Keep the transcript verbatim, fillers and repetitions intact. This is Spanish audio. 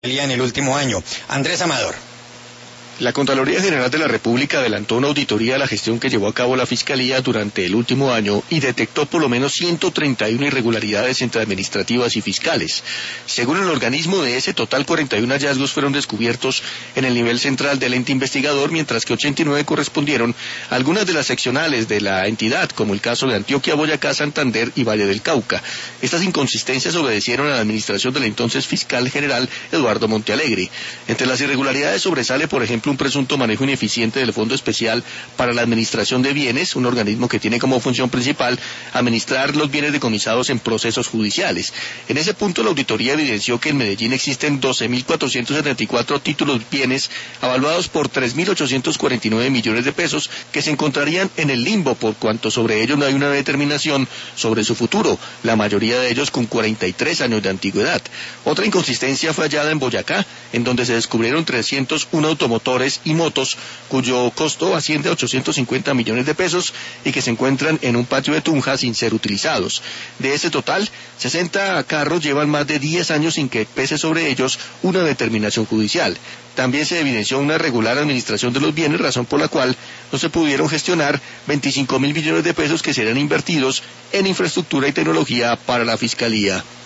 en el último año. Andrés Amador. La Contraloría General de la República adelantó una auditoría a la gestión que llevó a cabo la Fiscalía durante el último año y detectó por lo menos ciento treinta y una irregularidades entre administrativas y fiscales. Según el organismo, de ese total, cuarenta y uno hallazgos fueron descubiertos en el nivel central del ente investigador, mientras que ochenta y nueve correspondieron a algunas de las seccionales de la entidad, como el caso de Antioquia, Boyacá, Santander y Valle del Cauca. Estas inconsistencias obedecieron a la administración del entonces fiscal general Eduardo Montealegre. Entre las irregularidades sobresale, por ejemplo, un presunto manejo ineficiente del Fondo Especial para la Administración de Bienes, un organismo que tiene como función principal administrar los bienes decomisados en procesos judiciales. En ese punto, la auditoría evidenció que en Medellín existen doce mil cuatrocientos setenta y cuatro títulos bienes avaluados por tres mil ochocientos cuarenta y nueve millones de pesos que se encontrarían en el limbo por cuanto sobre ellos no hay una determinación sobre su futuro, la mayoría de ellos con cuarenta y tres años de antigüedad. Otra inconsistencia fue hallada en Boyacá, en donde se descubrieron trescientos uno automotores y motos cuyo costo asciende a ochocientos cincuenta millones de pesos y que se encuentran en un patio de Tunja sin ser utilizados. De ese total, sesenta carros llevan más de diez años sin que pese sobre ellos una determinación judicial. También se evidenció una irregular administración de los bienes, razón por la cual no se pudieron gestionar veinticinco mil millones de pesos que serán invertidos en infraestructura y tecnología para la Fiscalía.